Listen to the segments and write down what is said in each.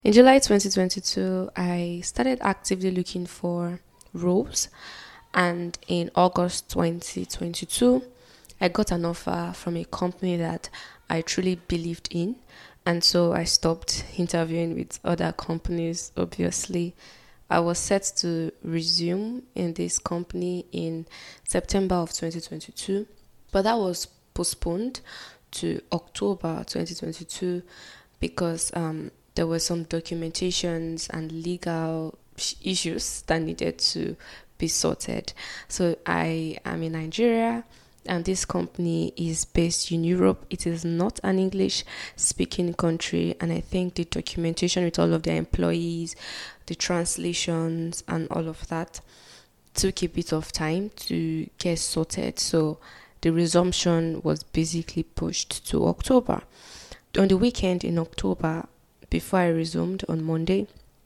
In July 2022, I started actively looking for roles, and in August 2022, I got an offer from a company that I truly believed in, and so I stopped interviewing with other companies. Obviously, I was set to resume in this company in September of 2022, but that was postponed to October 2022 because there were some documentations and legal issues that needed to be sorted. So I am in Nigeria, and this company is based in Europe. It is not an English speaking country, and I think the documentation with all of their employees, the translations, and all of that took a bit of time to get sorted. So the resumption was basically pushed to October. On the weekend in October, before I resumed on Monday,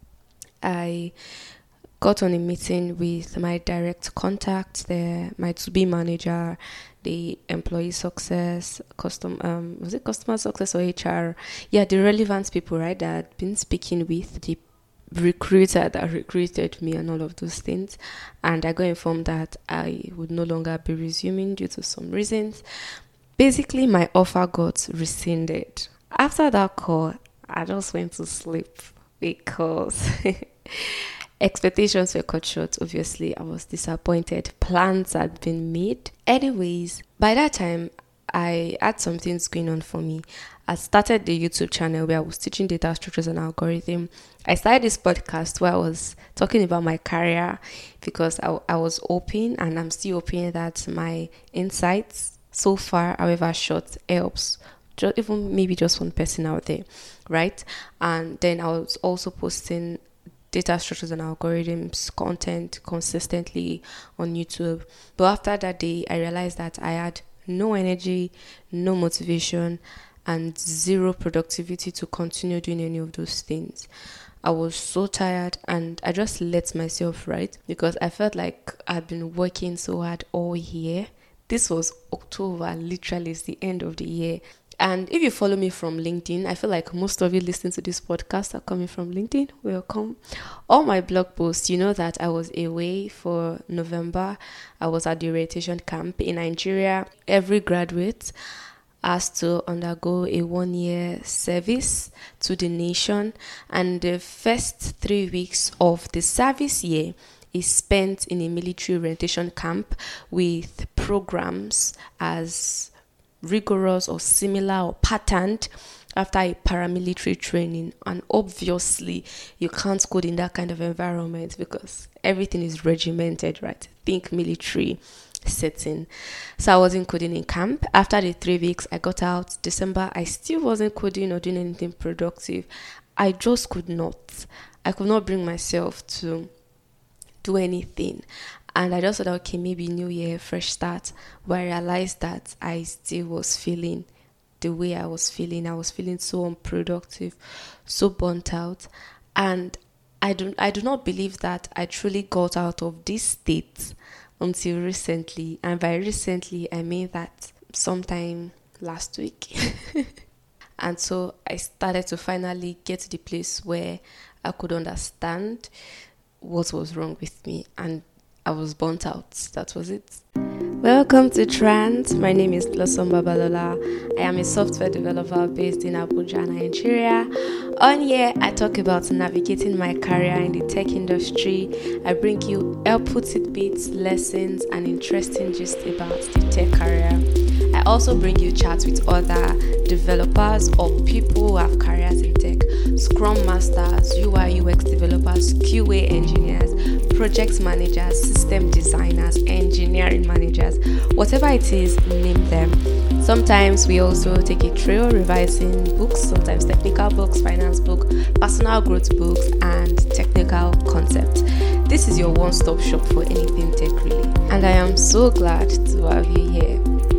I got on a meeting with my direct contact there, my to-be manager, the employee success, was it customer success or HR? Yeah, the relevant people, right, that I'd been speaking with, the recruiter that recruited me and all of those things. And I got informed that I would no longer be resuming due to some reasons. Basically, my offer got rescinded. After that call, I just went to sleep because expectations were cut short. Obviously, I was disappointed. Plans had been made. Anyways, by that time, I had some things going on for me. I started the YouTube channel where I was teaching data structures and algorithm. I started this podcast where I was talking about my career because I was hoping, and I'm still hoping, that my insights so far, however short, helps even maybe just one person out there, right? And then I was also posting data structures and algorithms content consistently on YouTube. But after that day, I realized that I had no energy, no motivation, and zero productivity to continue doing any of those things. I was so tired, and I just let myself write because I felt like I'd been working so hard all year. This was October, literally, it's the end of the year. And if you follow me from LinkedIn, I feel like most of you listening to this podcast are coming from LinkedIn. Welcome. All my blog posts, you know that I was away for November. I was at the orientation camp in Nigeria. Every graduate has to undergo a 1-year service to the nation. And the first 3 weeks of the service year is spent in a military orientation camp with programs as rigorous or similar or patterned after a paramilitary training. And obviously you can't code in that kind of environment because everything is regimented, right? Think military setting. So I wasn't coding in camp. After the 3 weeks, I got out December. I still wasn't coding or doing anything productive. I just could not bring myself to do anything. And I just thought, okay, maybe new year, fresh start. But I realized that I still was feeling the way I was feeling. I was feeling so unproductive, so burnt out. And I do not believe that I truly got out of this state until recently. And by recently, I mean that sometime last week. And so I started to finally get to the place where I could understand what was wrong with me, and I was burnt out. That was it. Welcome to Trans. My name is Blossom Babalola. I am a software developer based in Abuja, Nigeria. On here, I talk about navigating my career in the tech industry. I bring you helpful tidbits, lessons, and interesting gist about the tech career. I also bring you chats with other developers or people who have careers in tech, Scrum Masters, UI UX developers, QA engineers, project managers, system designers, engineering managers, whatever it is, name them. Sometimes we also take a trail revising books, sometimes technical books, finance book, personal growth books, and technical concepts. This is your one-stop shop for anything tech really, and I am so glad to have you here.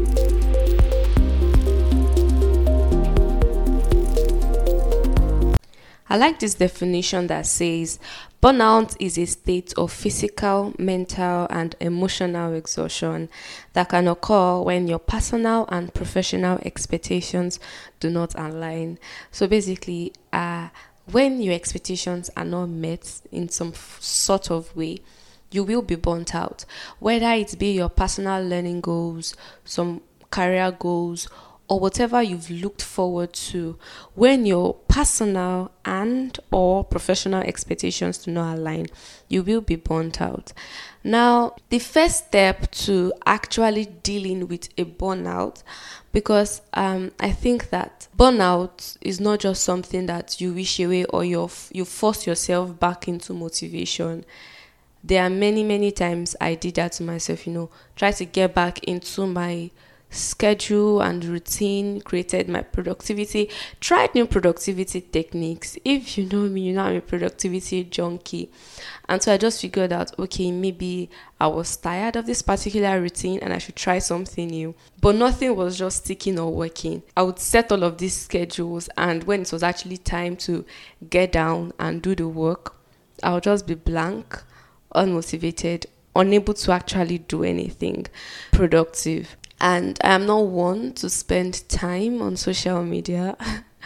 I like this definition that says burnout is a state of physical, mental, and emotional exhaustion that can occur when your personal and professional expectations do not align. So basically, when your expectations are not met in some sort of way, you will be burnt out. Whether it be your personal learning goals, some career goals, or whatever you've looked forward to, when your personal and or professional expectations do not align, you will be burnt out. Now, the first step to actually dealing with a burnout, because I think that burnout is not just something that you wish away or you force yourself back into motivation. There are many times I did that to myself, try to get back into my schedule and routine, created my productivity, tried new productivity techniques. If you know me, you know I'm a productivity junkie. And so I just figured out, okay, maybe I was tired of this particular routine and I should try something new. But nothing was just sticking or working. I would set all of these schedules, and when it was actually time to get down and do the work, I would just be blank, unmotivated, unable to actually do anything productive. And I am not one to spend time on social media.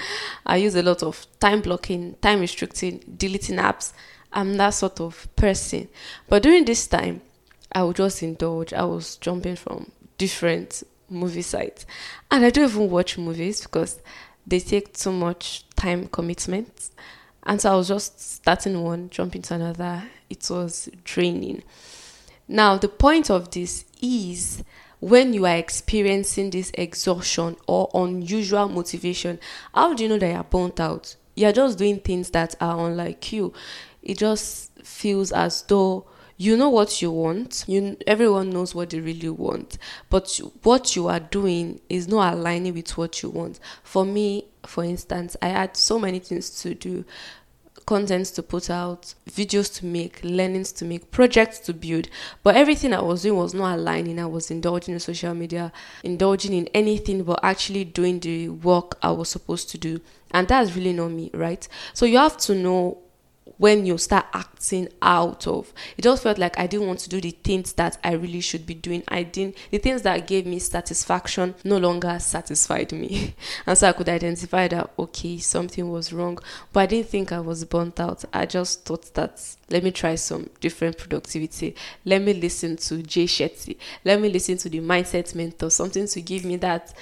I use a lot of time blocking, time restricting, deleting apps. I'm that sort of person. But during this time, I would just indulge. I was jumping from different movie sites. And I don't even watch movies because they take too much time commitment. And so I was just starting one, jumping to another. It was draining. Now, the point of this is when you are experiencing this exhaustion or unusual motivation, how do you know that you're burnt out? You're just doing things that are unlike you. It just feels as though you know what you want. Everyone knows what they really want. But what you are doing is not aligning with what you want. For me, for instance, I had so many things to do. Contents to put out, videos to make, learnings to make, projects to build. But everything I was doing was not aligning. I was indulging in social media, indulging in anything but actually doing the work I was supposed to do. And that's really not me, right? So you have to know when you start acting out of. It just felt like I didn't want to do the things that I really should be doing. The things that gave me satisfaction no longer satisfied me. And so I could identify that, okay, something was wrong. But I didn't think I was burnt out. I just thought that, let me try some different productivity. Let me listen to Jay Shetty. Let me listen to the Mindset Mentor, something to give me that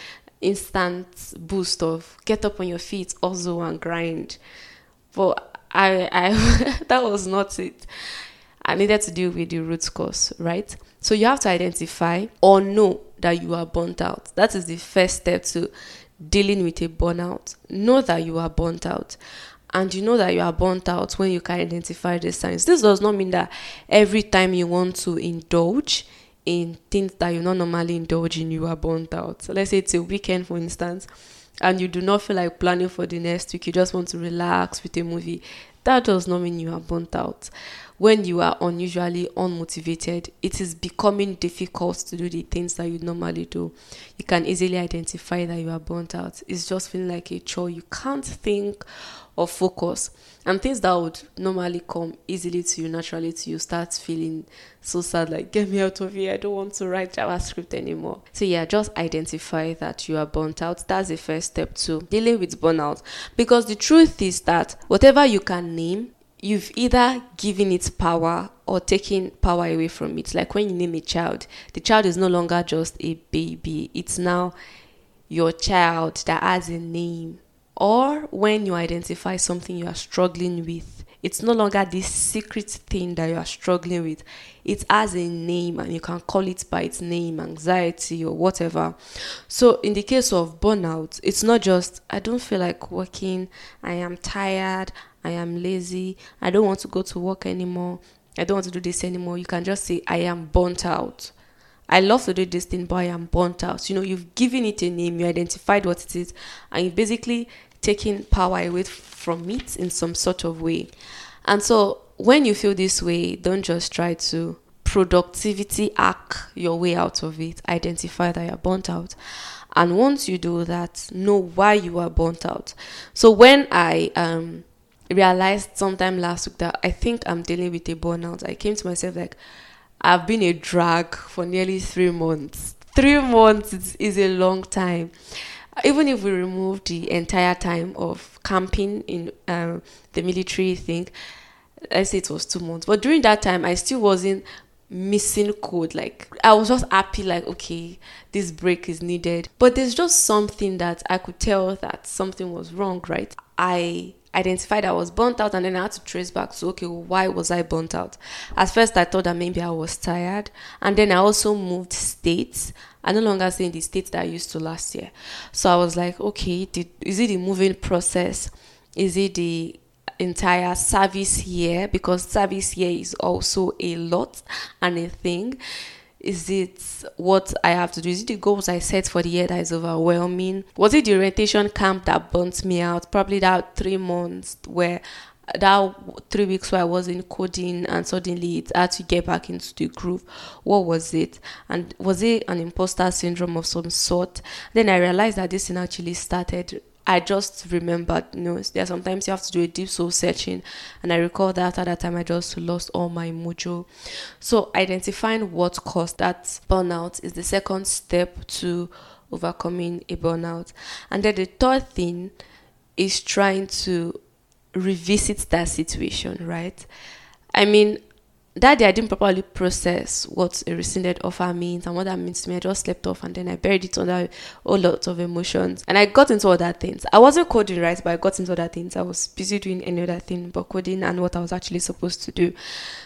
instant boost of get up on your feet, also, and grind. But I that was not it. I needed to deal with the root cause, right? So you have to identify or know that you are burnt out. That is the first step to dealing with a burnout. Know that you are burnt out. And you know that you are burnt out when you can identify the signs. This does not mean that every time you want to indulge in things that you not normally indulge in, you are burnt out. So let's say it's a weekend, for instance, and you do not feel like planning for the next week, you just want to relax with a movie, that does not mean you are burnt out. When you are unusually unmotivated, it is becoming difficult to do the things that you normally do. You can easily identify that you are burnt out. It's just feeling like a chore. You can't think or focus. And things that would normally come easily to you, naturally to you, start feeling so sad, like, get me out of here. I don't want to write JavaScript anymore. So yeah, just identify that you are burnt out. That's the first step to dealing with burnout. Because the truth is that whatever you can name, you've either given it power or taken power away from it. Like when you name a child, the child is no longer just a baby. It's now your child that has a name. Or when you identify something you are struggling with, it's no longer this secret thing that you are struggling with. It has a name and you can call it by its name, anxiety or whatever. So in the case of burnout, it's not just, I don't feel like working, I am tired, I am lazy, I don't want to go to work anymore, I don't want to do this anymore. You can just say, I am burnt out. I love to do this thing, but I am burnt out. You've given it a name, you identified what it is, and you basically taking power away from it in some sort of way. And so when you feel this way, don't just try to productivity hack your way out of it. Identify that you're burnt out. And once you do that, know why you are burnt out. So when I realized sometime last week that I think I'm dealing with a burnout, I came to myself like, I've been a drag for nearly 3 months. 3 months is a long time. Even if we remove the entire time of camping in the military thing, let's say it was 2 months, but during that time I still wasn't missing code. Like, I was just happy, like, okay, this break is needed. But there's just something that I could tell that something was wrong, right? I identified I was burnt out, and then I had to trace back to, okay, why was I burnt out? At first I thought that maybe I was tired, and then I also moved states. I no longer stay in the state that I used to last year. So I was like, okay, is it the moving process? Is it the entire service here? Because service here is also a lot and a thing. Is it what I have to do? Is it the goals I set for the year that is overwhelming? Was it the orientation camp that burnt me out? Probably that 3 months where that 3 weeks where I was in coding and suddenly it had to get back into the groove. What was it? And was it an imposter syndrome of some sort? Then I realized that this thing actually started. I just remembered, there are sometimes you have to do a deep soul searching, and I recall that at that time I just lost all my mojo. So identifying what caused that burnout is the second step to overcoming a burnout. And then the third thing is trying to revisit that situation, right? I mean, that day I didn't properly process what a rescinded offer means and what that means to me. I just slept off, and then I buried it under a whole lot of emotions, and I got into other things. I wasn't coding, right, but I got into other things. I was busy doing any other thing but coding and what I was actually supposed to do.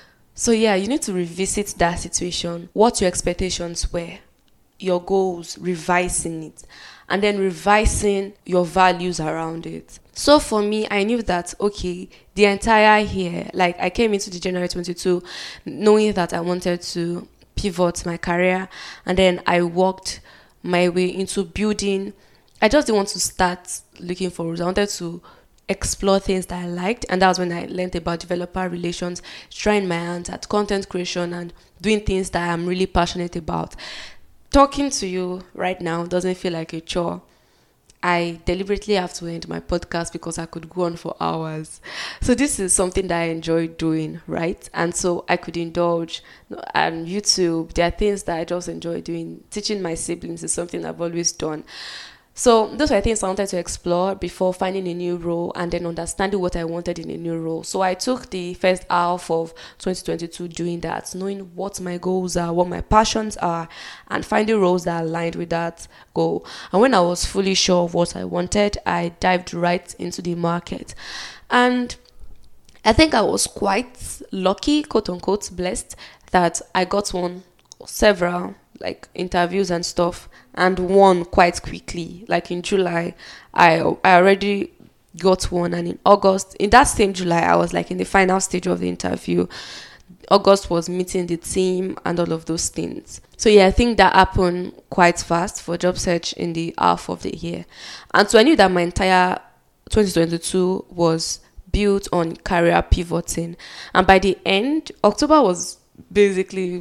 So yeah, you need to revisit that situation, what your expectations were, your goals, revising it, and then revising your values around it. So for me, I knew that, okay, the entire year, like, I came into the January 22 knowing that I wanted to pivot my career, and then I worked my way into building. I just didn't want to start looking for roles. I wanted to explore things that I liked, and that was when I learned about developer relations, trying my hands at content creation and doing things that I'm really passionate about. Talking to you right now doesn't feel like a chore. I deliberately have to end my podcast because I could go on for hours. So this is something that I enjoy doing, right? And so I could indulge. And YouTube, there are things that I just enjoy doing. Teaching my siblings is something I've always done. So those were things I wanted to explore before finding a new role and then understanding what I wanted in a new role. So I took the first half of 2022 doing that, knowing what my goals are, what my passions are, and finding roles that aligned with that goal. And when I was fully sure of what I wanted, I dived right into the market. And I think I was quite lucky, quote unquote, blessed, that I got several like interviews and stuff, and one quite quickly. Like in July, I already got one, and in August, in that same July, I was like in the final stage of the interview. August was meeting the team and all of those things. So yeah, I think that happened quite fast for job search in the half of the year. And so I knew that my entire 2022 was built on career pivoting, and by the end, October was basically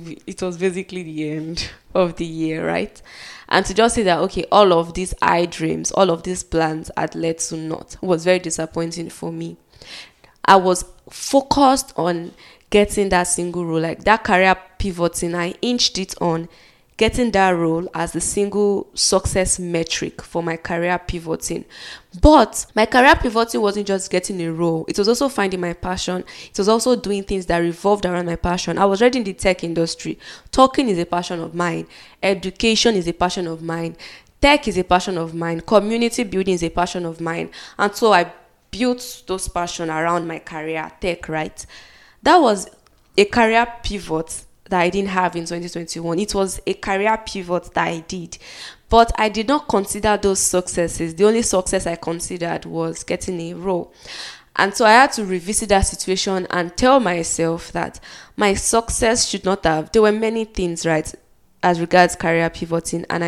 the end of the year, right? And to just say that, okay, all of these dreams, all of these plans had led to naught was very disappointing for me. I was focused on getting that single role, like that career pivoting. I inched it on getting that role as the single success metric for my career pivoting. But my career pivoting wasn't just getting a role. It was also finding my passion. It was also doing things that revolved around my passion. I was already in the tech industry. Talking is a passion of mine. Education is a passion of mine. Tech is a passion of mine. Community building is a passion of mine. And so I built those passions around my career, tech, right? That was a career pivot that I didn't have in 2021. It was a career pivot that I did. But I did not consider those successes. The only success I considered was getting a role. And so I had to revisit that situation and tell myself that my success should not have. There were many things, right, as regards career pivoting. And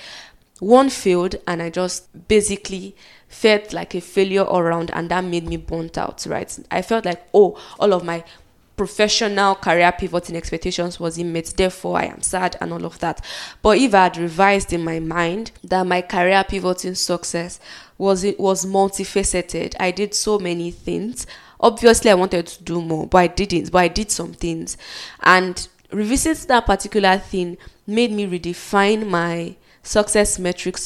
one failed, and I just basically felt like a failure all around, and that made me burnt out, right? I felt like, all of my professional career pivoting expectations was met, therefore I am sad and all of that. But if I had revised in my mind that my career pivoting success was multifaceted, I did so many things. Obviously I wanted to do more, but I didn't. But I did some things, and revisit that particular thing made me redefine my success metrics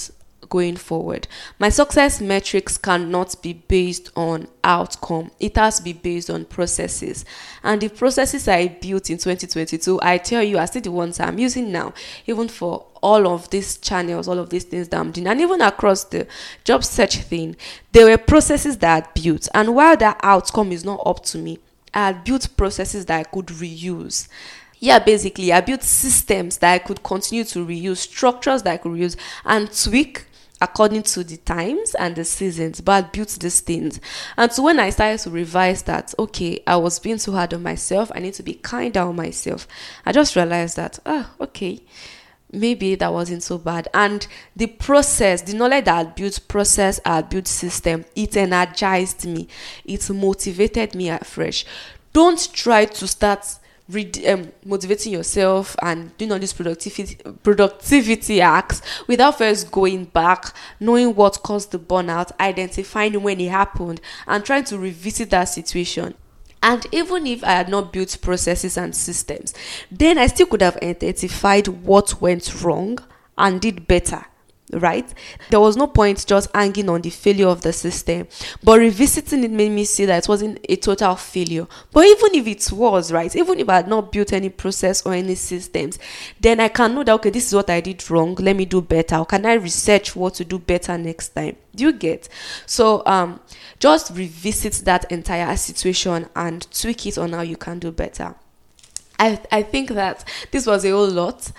going forward. My success metrics cannot be based on outcome. It has to be based on processes. And the processes I built in 2022, I tell you, are still the ones I'm using now, even for all of these channels, all of these things that I'm doing, and even across the job search thing. There were processes that I built, and while that outcome is not up to me, I had built processes that I could reuse. Yeah, basically, I built systems that I could continue to reuse, structures that I could reuse and tweak according to the times and the seasons, but I built these things. And so when I started to revise that, okay, I was being too hard on myself, I need to be kinder on myself, I just realized that, okay, maybe that wasn't so bad. And the process, the knowledge that I built process, I built system, it energized me, it motivated me afresh. Don't try to start motivating yourself and doing all these productivity acts without first going back, knowing what caused the burnout, identifying when it happened, and trying to revisit that situation. And even if I had not built processes and systems, then I still could have identified what went wrong and did better. Right? There was no point just hanging on the failure of the system, but revisiting it made me see that it wasn't a total failure. But even if it was, right, even if I had not built any process or any systems, then I can know that, okay, this is what I did wrong, let me do better. Or can I research what to do better next time? Do you get? So just revisit that entire situation and tweak it on how you can do better. I think that this was a whole lot.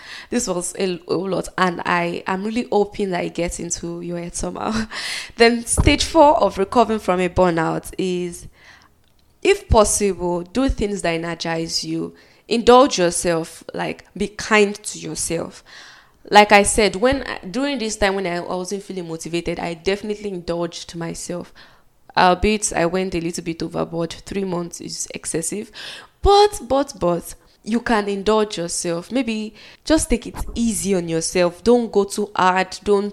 And I am really hoping that it gets into your head somehow. Then stage 4 of recovering from a burnout is, if possible, do things that energize you. Indulge yourself, like be kind to yourself. Like I said, during this time when I wasn't feeling motivated, I definitely indulged myself. Albeit I went a little bit overboard. 3 months is excessive. But you can indulge yourself. Maybe just take it easy on yourself. Don't go too hard.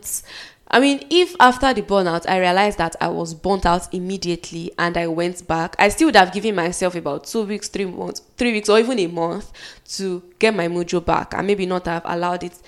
If after the burnout, I realized that I was burnt out immediately and I went back, I still would have given myself about 2 weeks, 3 weeks, or even a month to get my mojo back, and maybe not have allowed it,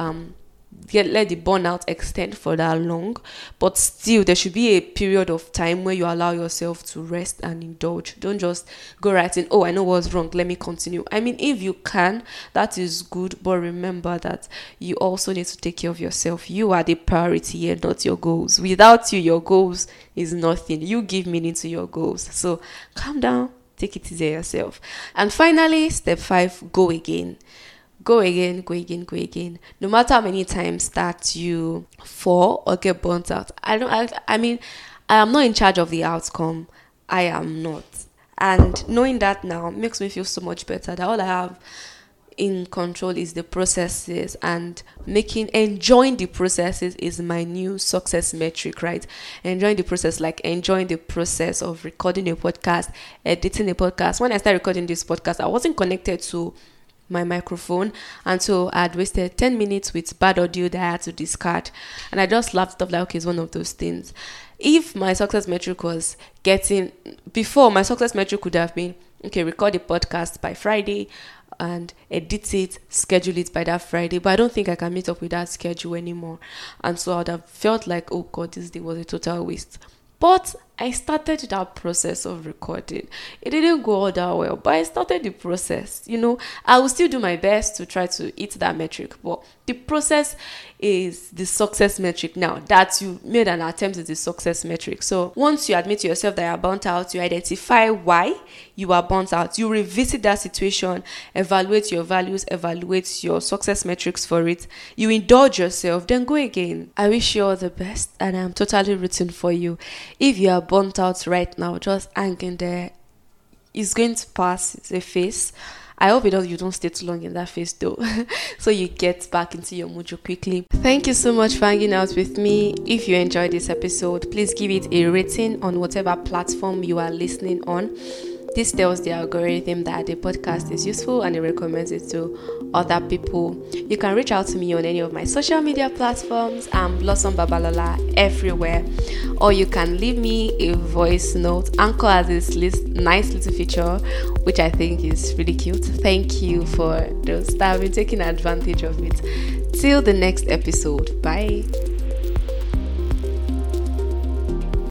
let the burnout extend for that long. But still, there should be a period of time where you allow yourself to rest and indulge. Don't just go right in, I know what's wrong, let me continue. If you can, that is good, but remember that you also need to take care of yourself. You are the priority here, not your goals. Without you, your goals is nothing. You give meaning to your goals. So calm down, take it easy yourself. And finally, step 5, go again. Go again. No matter how many times that you fall or get burnt out. I am not in charge of the outcome. I am not. And knowing that now makes me feel so much better, that all I have in control is the processes, and enjoying the processes is my new success metric, right? Enjoying the process, like enjoying the process of recording a podcast, editing a podcast. When I started recording this podcast, I wasn't connected to my microphone, and so I had wasted 10 minutes with bad audio that I had to discard, and I just laughed stuff like, okay, it's one of those things. If my success metric was before, my success metric could have been, okay, record a podcast by Friday and edit it, schedule it by that Friday, but I don't think I can meet up with that schedule anymore, and so I would have felt like, oh God, this day was a total waste. But I started that process of recording. It didn't go all that well, but I started the process. I will still do my best to try to hit that metric, but the process is the success metric now. That you made an attempt at the success metric. So once you admit to yourself that you are burnt out, you identify why you are burnt out, you revisit that situation, evaluate your values, evaluate your success metrics for it, you indulge yourself, then go again. I wish you all the best, and I'm totally rooting for you. If you are burnt out right now, just hang in there. It's going to pass. It's a phase. I hope you don't stay too long in that phase though, so you get back into your mojo quickly. Thank you so much for hanging out with me. If you enjoyed this episode, please give it a rating on whatever platform you are listening on. This tells the algorithm that the podcast is useful and it recommends it to other people. You can reach out to me on any of my social media platforms. I'm Blossom Babalola everywhere. Or you can leave me a voice note. Anchor has this nice little feature, which I think is really cute. Thank you for those that have been taking advantage of it. Till the next episode. Bye.